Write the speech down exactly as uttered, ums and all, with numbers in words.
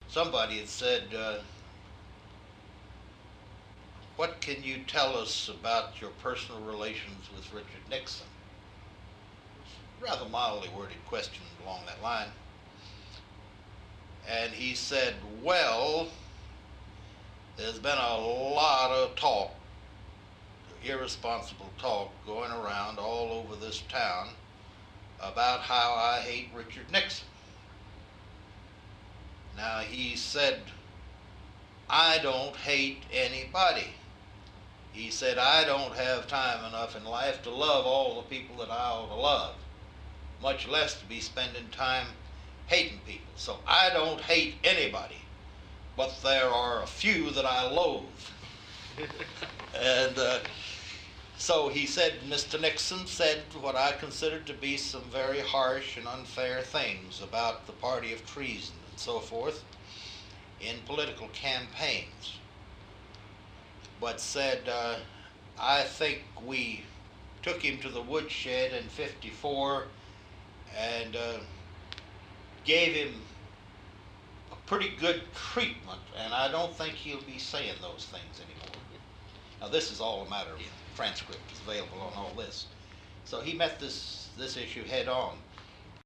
somebody had said, uh, what can you tell us about your personal relations with Richard Nixon? Rather mildly worded question along that line. And he said, well, there's been a lot of talk, irresponsible talk, going around all over this town about how I hate Richard Nixon. Now, he said, I don't hate anybody. He said, I don't have time enough in life to love all the people that I ought to love, much less to be spending time hating people. So I don't hate anybody, but there are a few that I loathe. and uh, so he said, Mister Nixon said what I considered to be some very harsh and unfair things about the party of treason and so forth in political campaigns, but said, uh, I think we took him to the woodshed in fifty-four and uh, gave him a pretty good treatment, and I don't think he'll be saying those things anymore. Now, this is all a matter of transcript. It's available on all this. So he met this, this issue head on.